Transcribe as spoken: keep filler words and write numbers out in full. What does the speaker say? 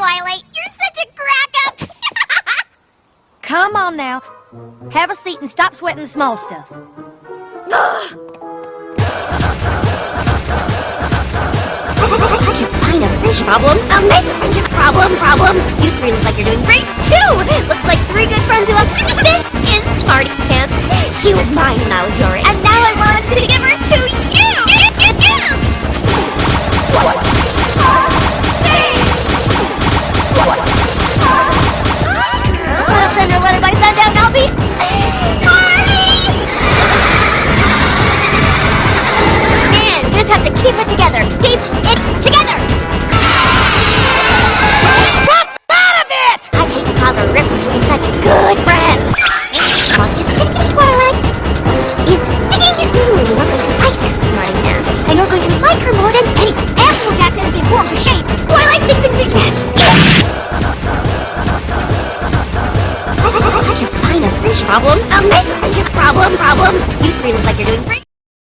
Twilight. You're such a crack-up. Come on now. Have a seat and stop sweating the small stuff. I can't find a friendship problem. I'll make a friendship problem problem. You three look like you're doing great too. Looks like three good friends who else. This is Smarty Pants. She was mine when I was your age, and now I want to give her to you. Well, send her letter by sundown. I'll be Tardy. And you just have to keep it together. Keep it together. Snap out of it! I hate to cause a rift between such good friends. What is sticking, Twilight? Is sticking. Ooh, you're going to like this Smarty Pants. And you're going to like her more than anything. Apple Jackson is in poor shape. Twilight thinks the big chance. I can't find a friendship problem. I'll make a friendship problem problem. You three look like you're doing great.